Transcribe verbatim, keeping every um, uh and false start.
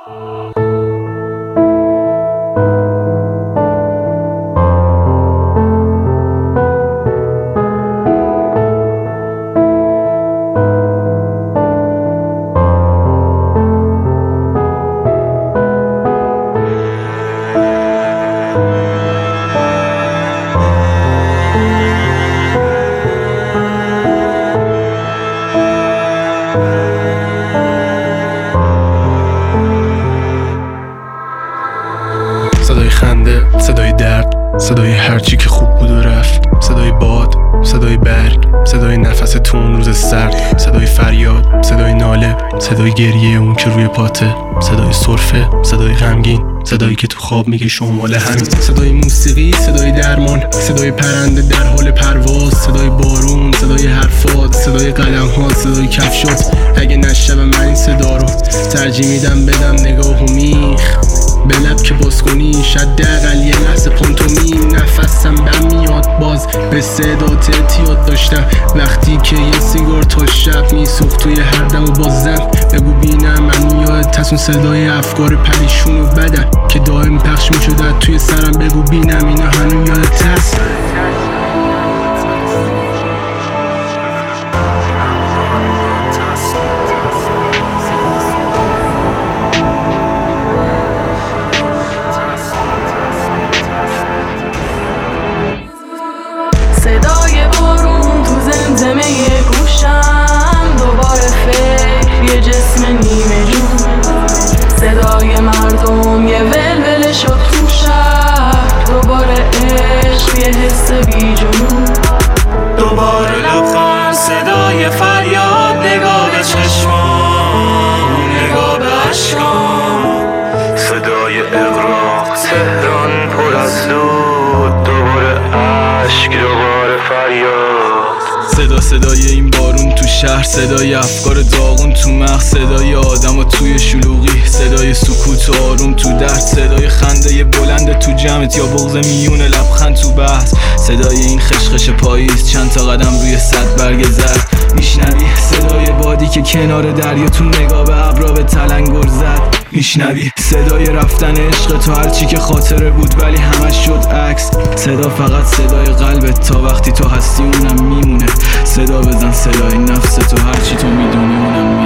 صدای خنده، صدای درد، صدای هرچی که خوب بود و رفت، صدای باد، صدای برگ، صدای نفس تو اون روز سرد، صدای فریاد، صدای ناله، صدای گریه اون که روی پاته، صدای سرفه، صدای غمگین، صدایی که تو خواب میگه شمال همین، صدای موسیقی، صدای درمان، صدای پرنده در حال پرواز، صدای بارون، صدای حرفات، صدای قدم‌ها، صدای کفشات. اگه نشنوم من این صدا رو ترجیح میدم بدم نگاهو میخ به لب که باز کنی، شاید دقل یه لحظه پانتومیم، نفسم بم میاد باز به صدات اعتیاد داشتم وقتی که یه سیگار تا شب میسوخت توی هر دم و بازم. بگو بینم من یاد تسون صدای افکار پریشون و بدن که دائم پخش میشد توی سرم. بگو بینم اینا هنو یادت هست. صدای بارون تو زمزمه گوشم، دوباره فکر یه جسم نیمه جون، صدای مردم یه ولوله شد تو شهر، دوباره عشق یه حس بی جنون، دوباره لبخند، صدای فریاد، نگاه به چشمان، نگاه به اشکان، صدای اغراق تهران پر از دود، دوباره عشق، دوباره فریاد. صدا صدای این بارون تو شهر، صدای افکار داغون تو مغز، صدای آدم و توی شلوغی، صدای سکوت و آروم تو درد، صدای خنده بلند تو جمعت یا بغض میون لبخند تو بحث، صدای این خشخش پاییز چند تا قدم روی صد برگ زرد. میشنوی صدای بادی که کنار دریا تو نگاه به ابرا به تلنگر زد. میشنوی صدای رفتن عشق تو، هرچی که خاطره بود ولی همش شد عکس. صدا فقط صدای قلبت تا وقتی تو هستی اونم میمونه. صدا بزن صدای نفس تو، هرچی تو میدونی اونم میمونه.